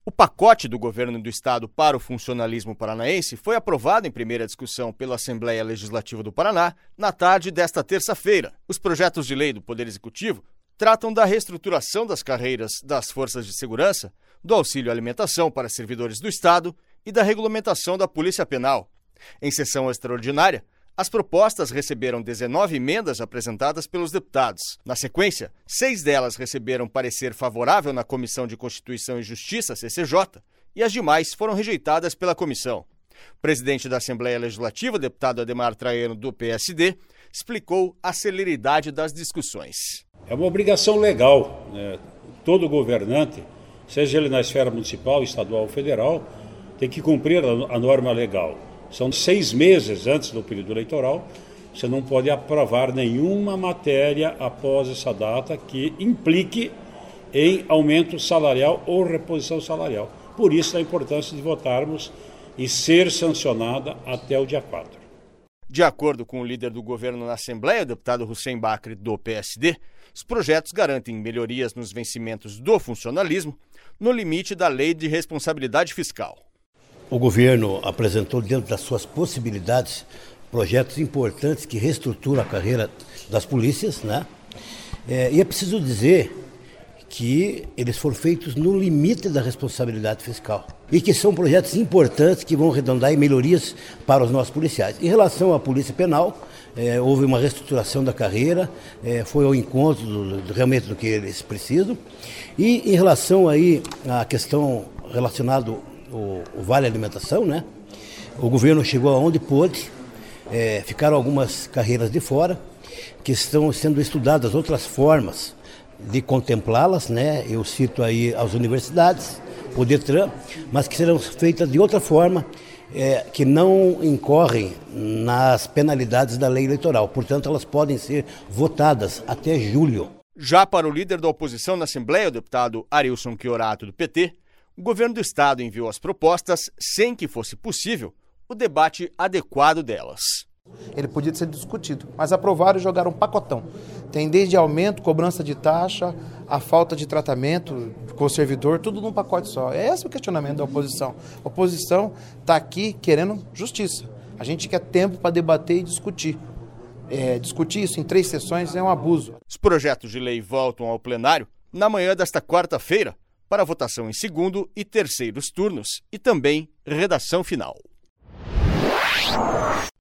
O pacote do governo do estado para o funcionalismo paranaense foi aprovado em primeira discussão pela Assembleia Legislativa do Paraná na tarde desta terça-feira. Os projetos de lei do Poder Executivo tratam da reestruturação das carreiras das forças de segurança, do auxílio alimentação para servidores do estado e da regulamentação da Polícia Penal. Em sessão extraordinária, as propostas receberam 19 emendas apresentadas pelos deputados. Na sequência, 6 delas receberam parecer favorável na Comissão de Constituição e Justiça, CCJ, e as demais foram rejeitadas pela comissão. O presidente da Assembleia Legislativa, deputado Ademar Traiano, do PSD, explicou a celeridade das discussões. É uma obrigação legal, né? Todo governante, seja ele na esfera municipal, estadual ou federal, tem que cumprir a norma legal. São 6 meses antes do período eleitoral, você não pode aprovar nenhuma matéria após essa data que implique em aumento salarial ou reposição salarial. Por isso a importância de votarmos e ser sancionada até o dia 4. De acordo com o líder do governo na Assembleia, o deputado Hussein Bacri, do PSD, os projetos garantem melhorias nos vencimentos do funcionalismo no limite da Lei de Responsabilidade Fiscal. O governo apresentou, dentro das suas possibilidades, projetos importantes que reestruturam a carreira das polícias, né? E é preciso dizer que eles foram feitos no limite da responsabilidade fiscal e que são projetos importantes que vão arredondar em melhorias para os nossos policiais. Em relação à Polícia Penal, houve uma reestruturação da carreira, foi ao encontro realmente do que eles precisam. E em relação aí à questão relacionada o Vale Alimentação, né? O governo chegou aonde pôde, ficaram algumas carreiras de fora, que estão sendo estudadas outras formas de contemplá-las, né? Eu cito aí as universidades, o Detran, mas que serão feitas de outra forma, que não incorrem nas penalidades da lei eleitoral. Portanto, elas podem ser votadas até julho. Já para o líder da oposição na Assembleia, o deputado Arilson Chiorato, do PT, o governo do estado enviou as propostas sem que fosse possível o debate adequado delas. Ele podia ser discutido, mas aprovaram e jogaram um pacotão. Tem desde aumento, cobrança de taxa, a falta de tratamento com o servidor, tudo num pacote só. Esse é o questionamento da oposição. A oposição está aqui querendo justiça. A gente quer tempo para debater e discutir. Discutir isso em 3 sessões é um abuso. Os projetos de lei voltam ao plenário na manhã desta quarta-feira, para votação em segundo e terceiros turnos e também redação final.